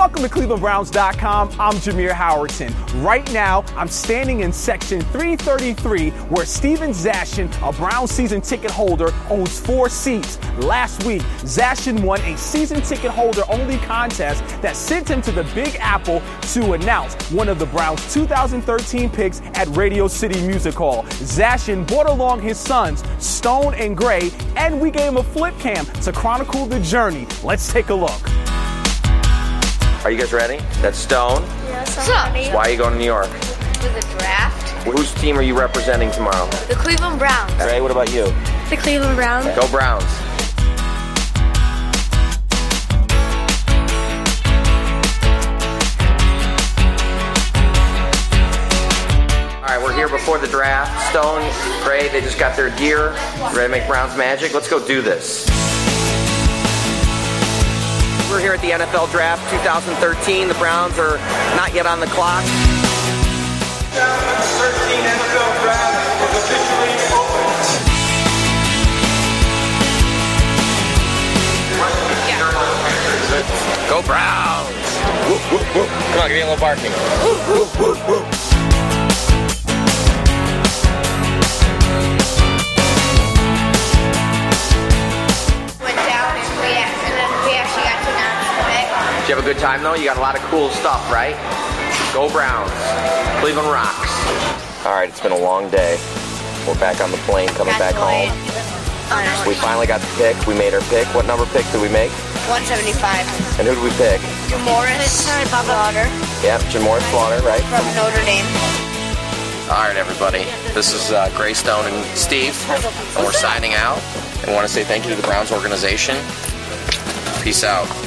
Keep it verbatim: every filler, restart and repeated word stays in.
Welcome to Cleveland Browns dot com. I'm Jameer Howardson. Right now, I'm standing in section three thirty-three where Steven Zashin, a Browns season ticket holder, owns four seats. Last week, Zashin won a season ticket holder only contest that sent him to the Big Apple to announce one of the Browns' two thousand thirteen picks at Radio City Music Hall. Zashin brought along his sons, Stone and Gray, and we gave him a flip cam to chronicle the journey. Let's take a look. Are you guys ready? That's Stone. Yes, I'm ready. Why are you going to New York? For the draft. Whose team are you representing tomorrow? The Cleveland Browns. Ray, what about you? The Cleveland Browns. Go Browns. All right, we're here before the draft. Stone, Gray, they just got their gear. Ready to make Browns magic? Let's go do this. We're here at the N F L Draft twenty thirteen. The Browns are not yet on the clock. two thousand thirteen N F L Draft is officially open. Go Browns! Whoop, whoop, whoop. Come on, give me a little barking. Whoop, whoop, whoop, whoop. Did you have a good time, though? You got a lot of cool stuff, right? Go Browns. Cleveland rocks. All right, it's been a long day. We're back on the plane, coming back home. We finally got the pick. We made our pick. What number pick did we make? one seventy-five. And who did we pick? Morris Slaughter. Yep, Morris Slaughter, right? From Notre Dame. All right, everybody. This is uh, Gray, Stone, and Steve. And we're signing out. And want to say thank you to the Browns organization. Peace out.